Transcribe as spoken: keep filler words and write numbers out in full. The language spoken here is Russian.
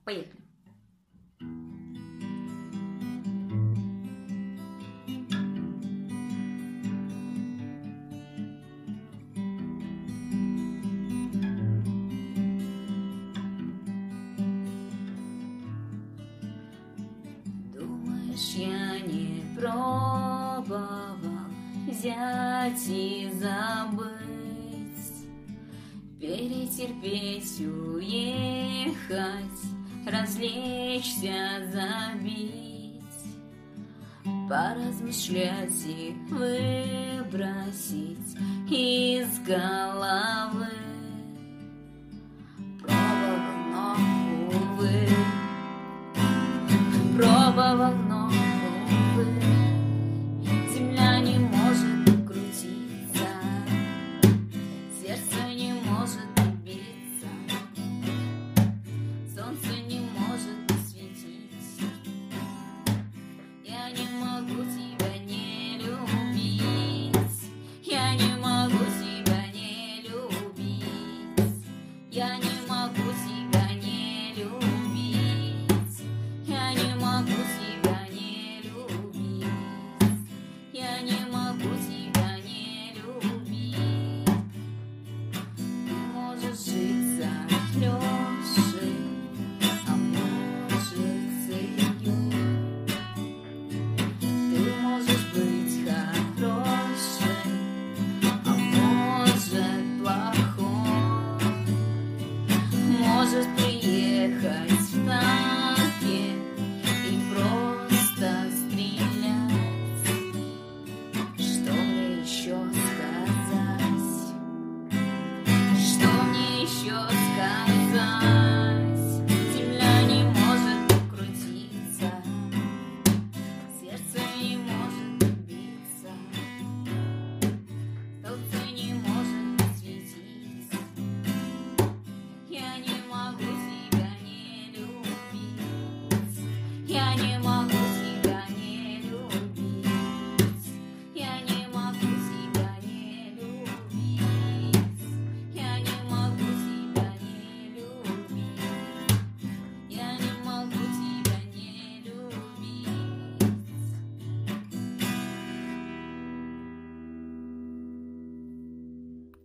Поехали. Думаешь, я не пробовал взять и забыть, перетерпеть, уехать, развлечься, забить, поразмышлять и выбросить из головы. Пробовал, но, увы, пробовал, но, увы, земля не может крутиться, сердце не может биться, солнце не может светить. Я не могу тебя не любить, я не могу тебя не любить, я не могу тебя не любить, я не могу тебя не любить, я не могу тебя не любить. Ты можешь жить за Лешей, а может с Илью. Ты можешь быть хорошей, а может плохой. Можешь приехать